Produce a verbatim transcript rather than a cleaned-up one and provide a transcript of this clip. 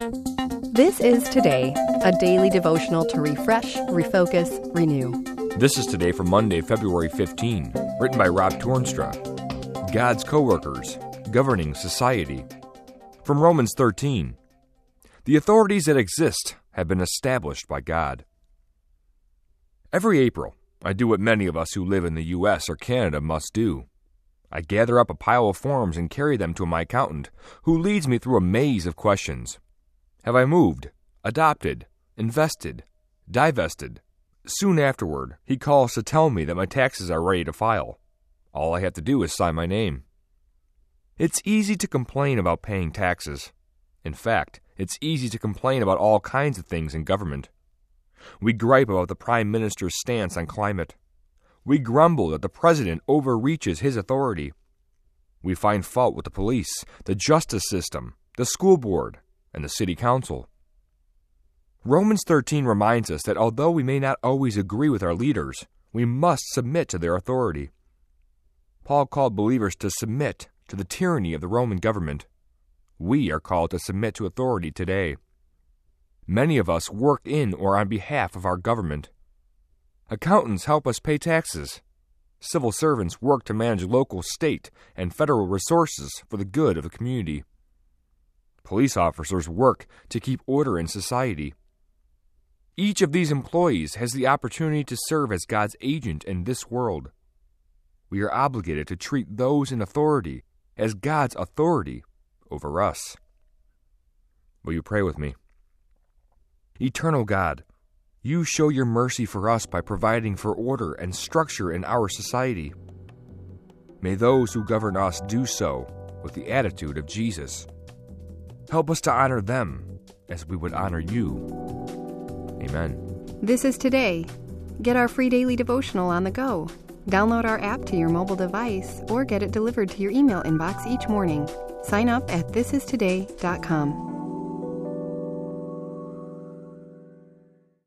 This is Today, a daily devotional to refresh, refocus, renew. This is Today for Monday, February fifteenth, written by Rob Toornstra. God's co-workers, governing society. From Romans thirteen. The authorities that exist have been established by God. Every April, I do what many of us who live in the U S or Canada must do. I gather up a pile of forms and carry them to my accountant, who leads me through a maze of questions. Have I moved, adopted, invested, divested? Soon afterward, he calls to tell me that my taxes are ready to file. All I have to do is sign my name. It's easy to complain about paying taxes. In fact, it's easy to complain about all kinds of things in government. We gripe about the Prime Minister's stance on climate. We grumble that the President overreaches his authority. We find fault with the police, the justice system, the school board, and the city council. Romans thirteen reminds us that although we may not always agree with our leaders, we must submit to their authority. Paul called believers to submit to the tyranny of the Roman government. We are called to submit to authority today. Many of us work in or on behalf of our government. Accountants help us pay taxes. Civil servants work to manage local, state, and federal resources for the good of the community. Police officers work to keep order in society. Each of these employees has the opportunity to serve as God's agent in this world. We are obligated to treat those in authority as God's authority over us. Will you pray with me? Eternal God, you show your mercy for us by providing for order and structure in our society. May those who govern us do so with the attitude of Jesus. Help us to honor them as we would honor you. Amen. This is Today. Get our free daily devotional on the go. Download our app to your mobile device or get it delivered to your email inbox each morning. Sign up at this is today dot com.